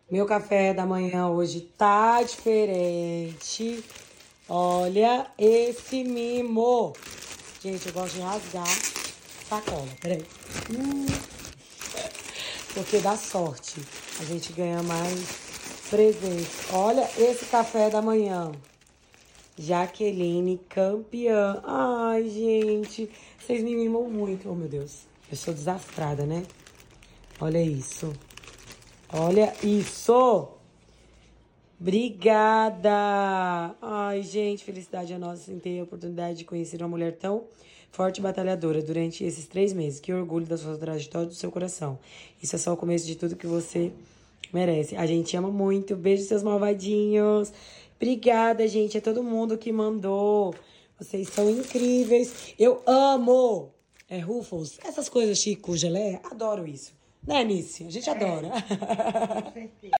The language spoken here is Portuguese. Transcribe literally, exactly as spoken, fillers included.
Meu café da manhã hoje tá diferente. Olha esse mimo. Gente, eu gosto de rasgar sacola. Peraí. Hum. Porque dá sorte. A gente ganha mais presentes. Olha esse café da manhã. Jaqueline, campeã. Ai, gente. Vocês me mimam muito. Oh, meu Deus. Eu sou desastrada, né? Olha isso. Olha isso. Obrigada. Ai, gente. Felicidade a nossa em ter a oportunidade de conhecer uma mulher tão forte e batalhadora durante esses três meses. Que orgulho da sua trajetória e do seu coração. Isso é só o começo de tudo que você merece. A gente ama muito. Beijo, seus malvadinhos. Obrigada, gente. É todo mundo que mandou. Vocês são incríveis. Eu amo. É Ruffles. Essas coisas chico, gelé. Adoro isso. Né, Nice? A gente adora. Com certeza.